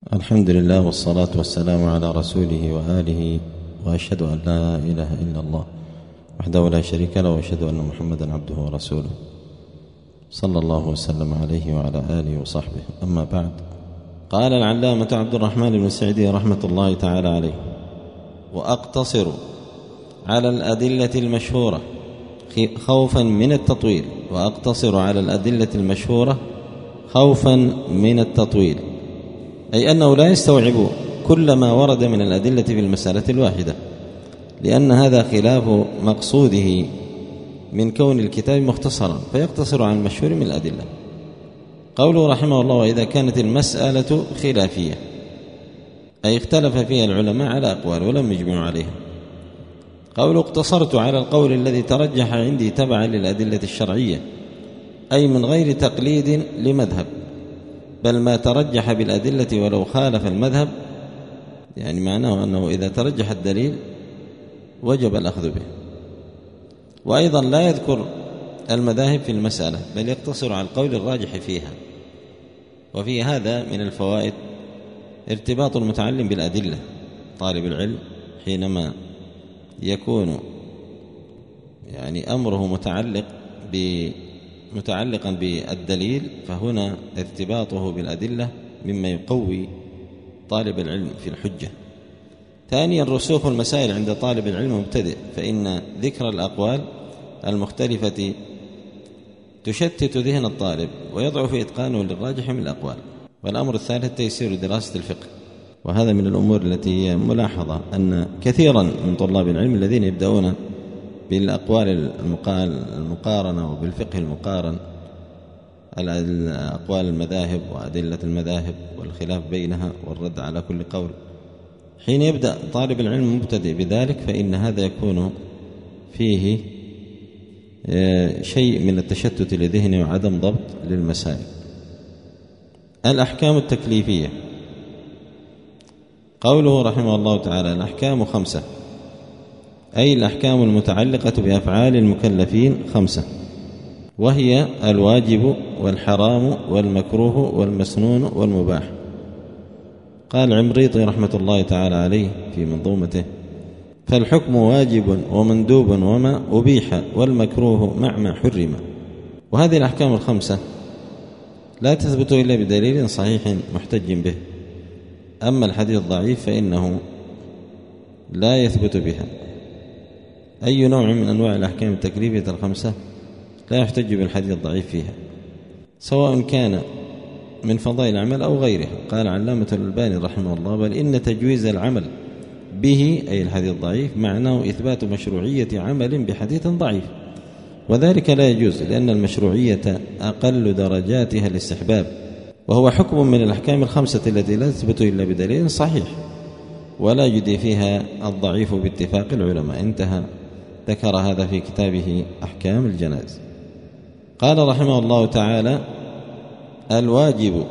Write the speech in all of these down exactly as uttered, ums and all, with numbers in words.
الحمد لله والصلاة والسلام على رسوله وآله، وأشهد أن لا إله إلا الله وحده لا شريك له، وأشهد أن محمدا عبده ورسوله صلى الله وسلم عليه وعلى آله وصحبه. أما بعد، قال العلامة عبد الرحمن بن سعدي رحمة الله تعالى عليه: وأقتصر على الأدلة المشهورة خوفا من التطويل وأقتصر على الأدلة المشهورة خوفا من التطويل، أي أنه لا يستوعب كل ما ورد من الأدلة في المسألة الواحدة، لأن هذا خلاف مقصوده من كون الكتاب مختصرا، فيقتصر عن المشهور من الأدلة. قوله رحمه الله: وإذا كانت المسألة خلافية، أي اختلف فيها العلماء على أقوال ولم يجمعوا عليها. قوله: اقتصرت على القول الذي ترجح عندي تبعا للأدلة الشرعية، أي من غير تقليد لمذهب، بل ما ترجح بالأدلة ولو خالف المذهب، يعني معناه أنه إذا ترجح الدليل وجب الأخذ به. وأيضا لا يذكر المذاهب في المسألة، بل يقتصر على القول الراجح فيها. وفي هذا من الفوائد ارتباط المتعلم بالأدلة. طالب العلم حينما يكون يعني أمره متعلق متعلقا بالدليل، فهنا ارتباطه بالأدلة مما يقوي طالب العلم في الحجة. ثانيا، رسوخ المسائل عند طالب العلم مبتدئ، فإن ذكر الأقوال المختلفة تشتت ذهن الطالب ويضعف إتقانه للراجح من الأقوال. والأمر الثالث، تيسير دراسة الفقه، وهذا من الأمور التي هي ملاحظة، أن كثيرا من طلاب العلم الذين يبدأون بالأقوال المقارنة وبالفقه المقارن، الأقوال المذاهب وأدلة المذاهب والخلاف بينها والرد على كل قول، حين يبدأ طالب العلم مبتدئ بذلك فإن هذا يكون فيه شيء من التشتت لذهنه وعدم ضبط للمسائل. الأحكام التكليفية. قوله رحمه الله تعالى: الأحكام خمسة، أي الأحكام المتعلقة بأفعال المكلفين خمسة، وهي الواجب والحرام والمكروه والمسنون والمباح. قال عمريطي رحمة الله تعالى عليه في منظومته: فالحكم واجب ومندوب وما أبيح، والمكروه مع ما حرم. وهذه الأحكام الخمسة لا تثبت إلا بدليل صحيح محتج به، أما الحديث الضعيف فإنه لا يثبت بها. أي نوع من أنواع الأحكام التكليفية الخمسة لا يحتج بالحديث الضعيف فيها، سواء كان من فضائل العمل أو غيره. قال علامة الألباني رحمه الله: بل إن تجويز العمل به، أي الحديث الضعيف، معناه إثبات مشروعية عمل بحديث ضعيف، وذلك لا يجوز، لأن المشروعية أقل درجاتها الاستحباب، وهو حكم من الأحكام الخمسة التي لا تثبت إلا بدليل صحيح، ولا يجدي فيها الضعيف باتفاق العلماء. انتهى. ذكر هذا في كتابه أحكام الجنائز. قال رحمه الله تعالى: الواجب،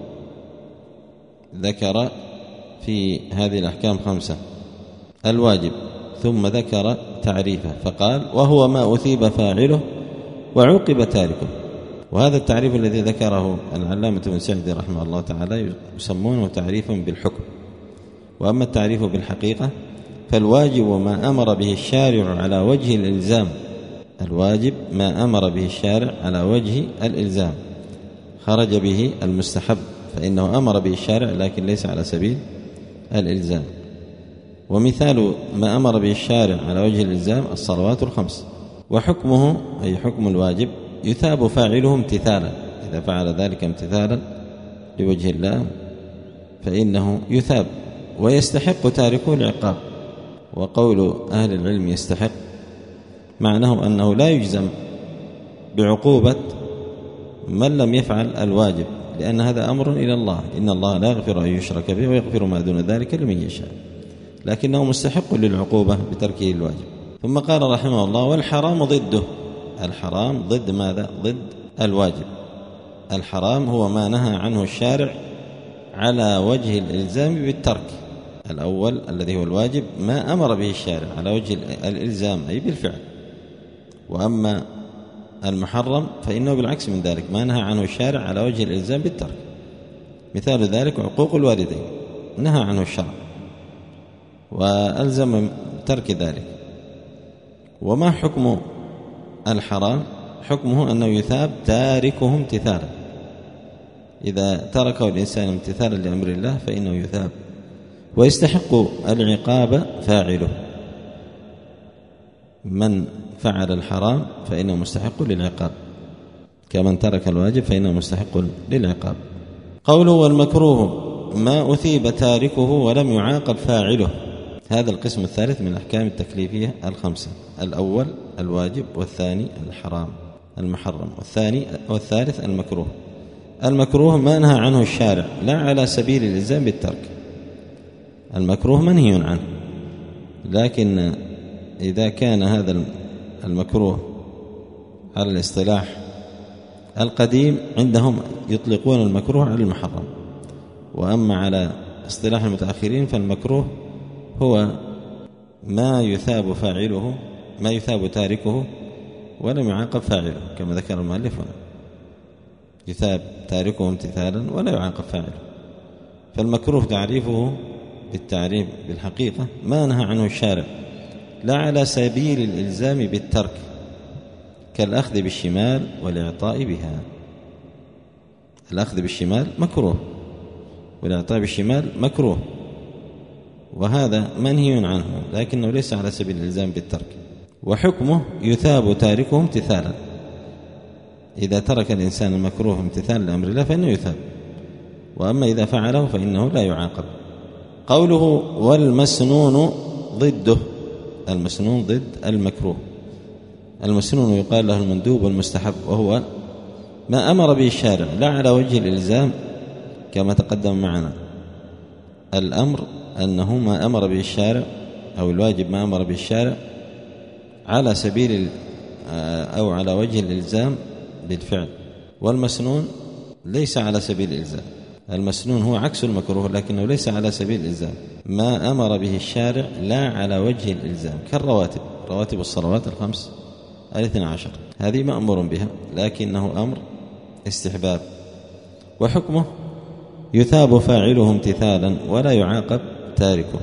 ذكر في هذه الأحكام خمسة الواجب، ثم ذكر تعريفه فقال: وهو ما أثيب فاعله وعوقب تاركه. وهذا التعريف الذي ذكره العلامة ابن سعدي رحمه الله تعالى يسمونه تعريفا بالحكم. وأما التعريف بالحقيقة فالواجب ما أمر به الشارع على وجه الإلزام. الواجب ما أمر به الشارع على وجه الإلزام، خرج به المستحب، فإنه أمر به الشارع لكن ليس على سبيل الإلزام. ومثال ما أمر به الشارع على وجه الإلزام الصلوات الخمس. وحكمه، أي حكم الواجب، يثاب فاعله امتثالا، إذا فعل ذلك امتثالا لوجه الله فإنه يثاب، ويستحق تاركه العقاب. وقول أهل العلم يستحق معناه أنه لا يجزم بعقوبة من لم يفعل الواجب، لأن هذا أمر إلى الله، إن الله لا يغفر أن يشرك به ويغفر ما دون ذلك لمن يشاء، لكنه مستحق للعقوبة بتركه الواجب. ثم قال رحمه الله: والحرام ضده. الحرام ضد ماذا؟ ضد الواجب. الحرام هو ما نهى عنه الشارع على وجه الإلزام بالترك. الأول الذي هو الواجب ما أمر به الشارع على وجه الإلزام، أي بالفعل. وأما المحرم فإنه بالعكس من ذلك، ما نهى عنه الشارع على وجه الإلزام بالترك. مثال ذلك عقوق الوالدين نهى عنه الشرع وألزم ترك ذلك. وما حكم الحرام؟ حكمه أنه يثاب تاركه امتثالا، إذا تركه الإنسان امتثالا لأمر الله فإنه يثاب، ويستحق العقاب فاعله. من فعل الحرام فإنه مستحق للعقاب، كمن ترك الواجب فإنه مستحق للعقاب. قوله والمكروه ما أثيب تاركه ولم يعاقب فاعله، هذا القسم الثالث من الأحكام التكليفية الخمسة: الأول الواجب، والثاني الحرام المحرم، والثاني والثالث المكروه. المكروه ما نهى عنه الشارع لا على سبيل الإلزام بالترك، المكروه منهي عنه، لكن إذا كان هذا المكروه على الاصطلاح القديم عندهم يطلقون المكروه على المحرم، وأما على اصطلاح المتأخرين فالمكروه هو ما يثاب فاعله ما يثاب تاركه ولم يعاقب فاعله، كما ذكر المؤلف هنا، يثاب تاركه امتثالا ولا يعاقب فاعله. فالمكروه تعريفه بالتعريف بالحقيقة ما نهى عنه الشارع لا على سبيل الإلزام بالترك، كالأخذ بالشمال والإعطاء بها. الأخذ بالشمال مكروه والإعطاء بالشمال مكروه، وهذا منهي عنه لكنه ليس على سبيل الإلزام بالترك. وحكمه يثاب تاركه امتثالا، إذا ترك الإنسان المكروه امتثالا لأمر الله فإنه يثاب، وأما إذا فعله فإنه لا يعاقب. قوله والمسنون ضده، المسنون ضد المكروه. المسنون يقال له المندوب والمستحب، وهو ما أمر به الشارع لا على وجه الإلزام كما تقدم معنا. الأمر أنه ما أمر به الشارع أو الواجب ما أمر به الشارع على سبيل أو على وجه الإلزام بالفعل، والمسنون ليس على سبيل الإلزام. المسنون هو عكس المكروه لكنه ليس على سبيل الإلزام، ما أمر به الشارع لا على وجه الإلزام، كالرواتب، رواتب الصلوات الخمس الاثنى عشر هذه مأمور بها لكنه أمر استحباب. وحكمه يثاب فاعله امتثالا ولا يعاقب تاركه.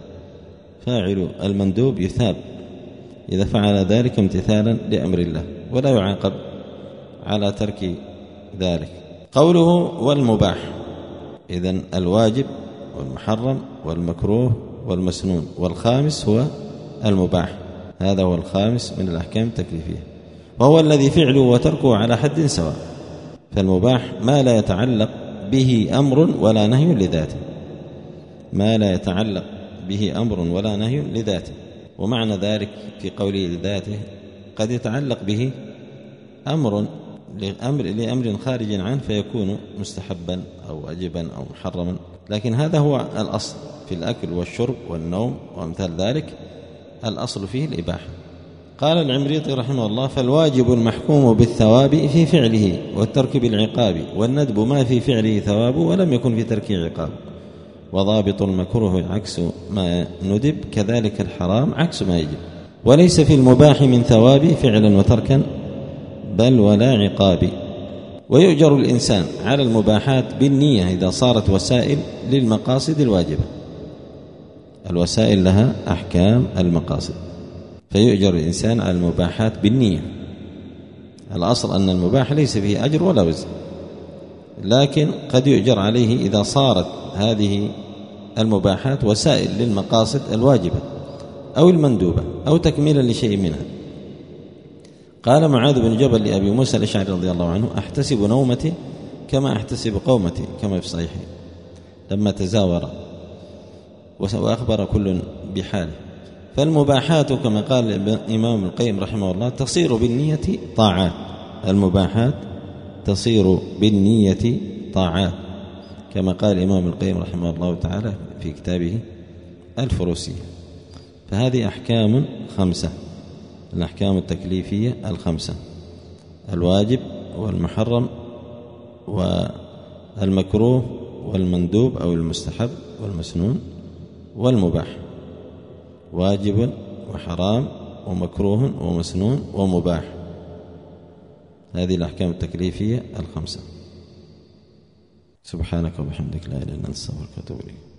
فاعل المندوب يثاب إذا فعل ذلك امتثالا لأمر الله ولا يعاقب على ترك ذلك. قوله والمباح، إذن الواجب والمحرم والمكروه والمسنون، والخامس هو المباح، هذا هو الخامس من الأحكام التكليفية، وهو الذي فعله وتركه على حد سواء. فالمباح ما لا يتعلق به أمر ولا نهي لذاته، ما لا يتعلق به أمر ولا نهي لذاته. ومعنى ذلك في قوله لذاته قد يتعلق به أمر لأمر, لأمر خارج عنه فيكون مستحبا أو واجبا أو محرما، لكن هذا هو الأصل في الأكل والشرب والنوم وأمثال ذلك، الأصل فيه الإباحة. قال العمريطي رحمه الله: فالواجب المحكوم بالثواب في فعله والترك بالعقاب، والندب ما في فعله ثواب ولم يكن في تركه عقاب. وضابط المكروه عكس ما ندب، كذلك الحرام عكس ما يجب. وليس في المباح من ثواب فعلا وتركا بل ولا عقاب. ويؤجر الإنسان على المباحات بالنية إذا صارت وسائل للمقاصد الواجبة، الوسائل لها أحكام المقاصد، فيؤجر الإنسان على المباحات بالنية. الأصل أن المباح ليس فيه أجر ولا وزر، لكن قد يؤجر عليه إذا صارت هذه المباحات وسائل للمقاصد الواجبة أو المندوبة أو تكميلا لشيء منها. قال معاذ بن جبل لأبي موسى الأشعري رضي الله عنه: أحتسب نومتي كما أحتسب قومتي، كما في صحيحه، لما تزاور وأخبر كل بحاله. فالمباحات كما قال الإمام القيم رحمه الله تصير بالنية طاعات، المباحات تصير بالنية طاعات، كما قال الإمام القيم رحمه الله تعالى في كتابه الفروسية. فهذه أحكام خمسة، الأحكام التكليفية الخمسة: الواجب والمحرم والمكروه والمندوب أو المستحب والمسنون والمباح، واجب وحرام ومكروه ومسنون ومباح، هذه الأحكام التكليفية الخمسة. سبحانك وبحمدك لا إله إلا أنت أستغفرك وأتوب إليك.